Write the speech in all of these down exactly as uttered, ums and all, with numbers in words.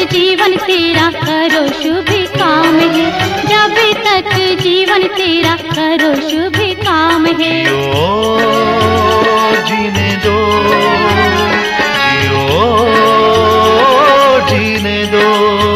जीवन तेरा करो शुभ काम है, जब तक जीवन तेरा करो शुभ काम है। जियो जीने दो, जियो जीने दो।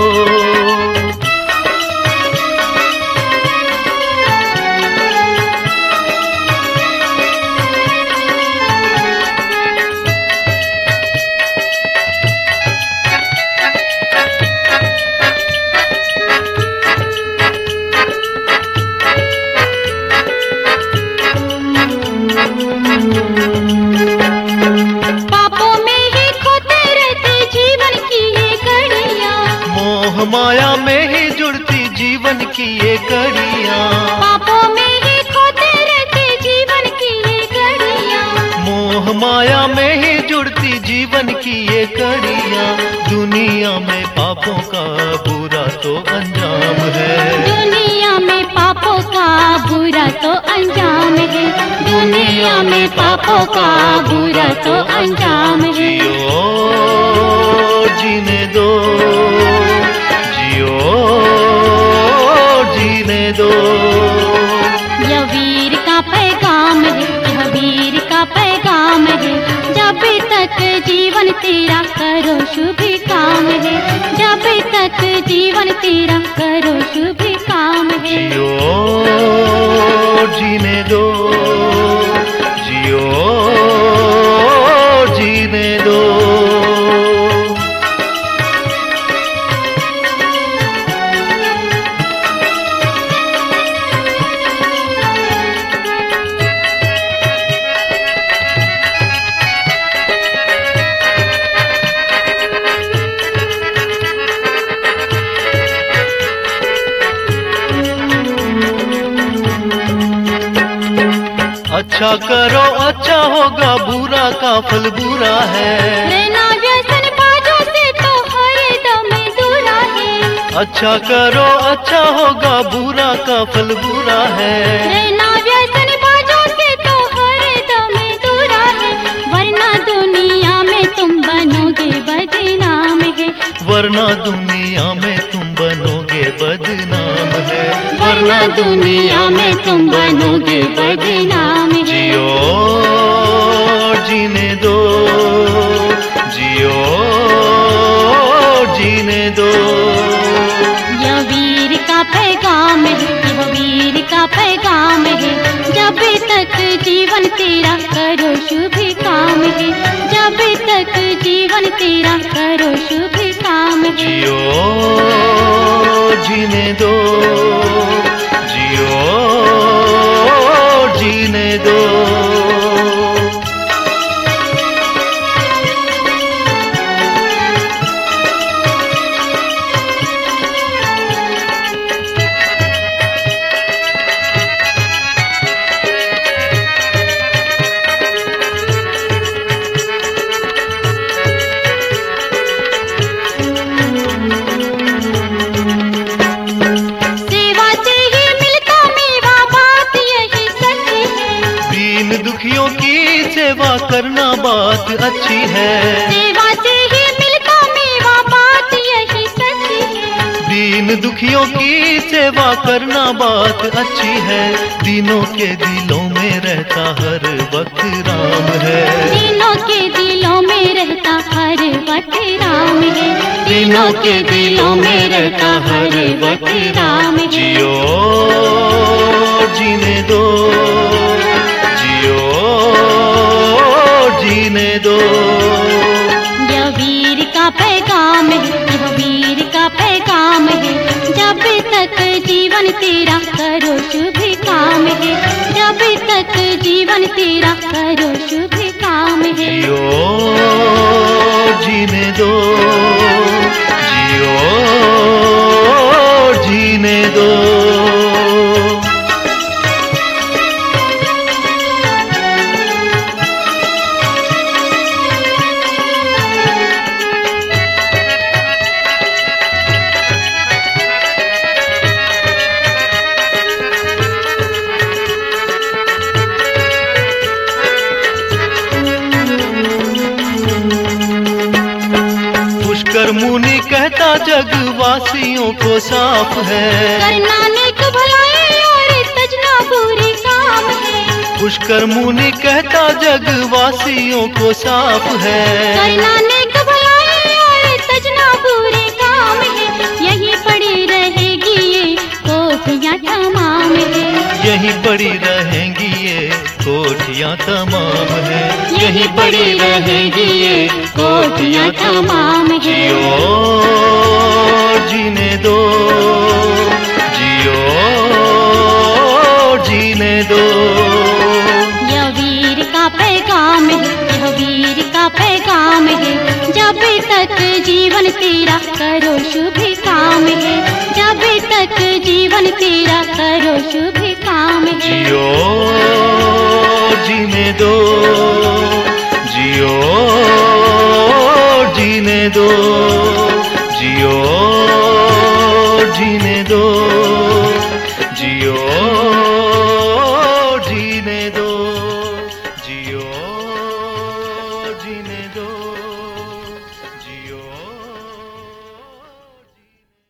पापों में ही खोते रहते जीवन की ये कड़ियाँ, मोह माया में ही जुड़ती जीवन की ये कड़ियाँ, पापों में ही खोते रहते जीवन की ये कड़ियाँ, मोह माया में ही जुड़ती जीवन की ये कड़ियाँ। दुनिया में पापों का बुरा तो अंजाम है, दुनिया में पापों का बुरा तो अंजाम है, दुनिया में पापों का बुरा तो अंजाम है। जियो जीने दो, जियो जीने दो। यह वीर का पैगाम है, यह वीर का पैगाम है, जब तक जीवन तेरा करो शुभ काम है, जब तक जीवन तेरा करो शुभ काम है। जियो जीने दो, जियो जीने दो। अच्छा करो अच्छा होगा, बुरा का फल बुरा है। रहना व्यसन बाजों से तो हरदम दूरा है, अच्छा करो अच्छा होगा, बुरा का फल बुरा है। रहना व्यसन बाजों से तो हरदम दूरा है, वरना दुनिया में तुम बनोगे बदनाम है, वरना दुनिया में तुम बनोगे बदनाम है, वरना दुनिया में तुम बनोगे बदनाम है। जियो जीने दो, जियो जीने दो। यह वीर का पैगाम है, यह वीर का पैगाम है, जब तक जीवन तेरा करो शुभ काम है, जब तक जीवन तेरा करो शुभ काम है। जियो जीने दो, जियो जीने दो। सेवा से ही मिलता मेवा, बात यही सच है, दीन दुखियों की सेवा करना बात अच्छी है, सेवा से ही मिलता मेवा, बात यही सच है, दीन दुखियों की सेवा करना बात अच्छी है। दीनों के दिलों में रहता हर वक्त राम है, दिनों के दिलों में रहता हर वक्त राम है, दिनों के दिलों में रहता हर वक्त राम है। जियो जीने दो, जियो जीने दो। यह वीर का पैगाम है, यह वीर का पैगाम है, जब तक जीवन तेरा करो शुभ काम है, जब तक जीवन तेरा करो शुभ काम है। जियो जीने दो, जियो जीने दो। पुष्कर मुनि कहता वासियों को साफ है। करना नेक भलाई और तजना बुरे काम है। पुष्कर मुनि कहता जग वासियों को साफ है। करना नेक भलाई और तजना बुरे काम है। यही पड़ी रहेगी ये कोठियाँ तमाम है। यही पड़ी रहेंगी ये कोठियाँ तमाम है। यही पड़ी रहेगी ये कोठियाँ तमाम है। जियो जीने दो, जियो जीने दो। यह वीर का पैगाम है, यह वीर का पैगाम है। जब तक जीवन तेरा करो शुभ काम है। जब तक जीवन तेरा करो शुभ काम है। जियो जीने दो, जियो जीने दो, जियो जीने दो।